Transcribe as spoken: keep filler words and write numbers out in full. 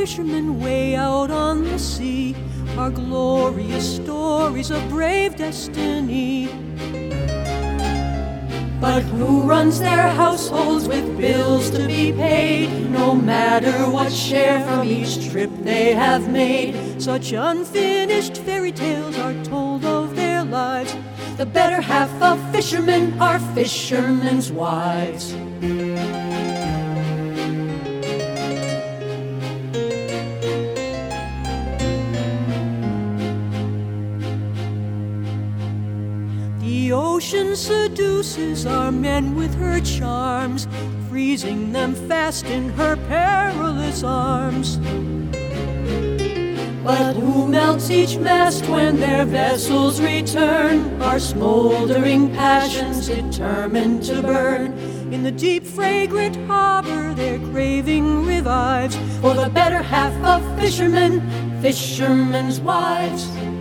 fishermen way out on the sea are glorious stories of brave destiny. But who runs their households with bills to be paid, no matter what share from each trip they have made? Such unfinished fairy tales are told of their lives. The better half of fishermen are fishermen's wives. The ocean seduces our men with her charms, freezing them fast in her perilous arms. But who melts each mast when their vessels return are smoldering passions determined to burn. In the deep fragrant harbor their craving revives for the better half of fishermen, fishermen's wives.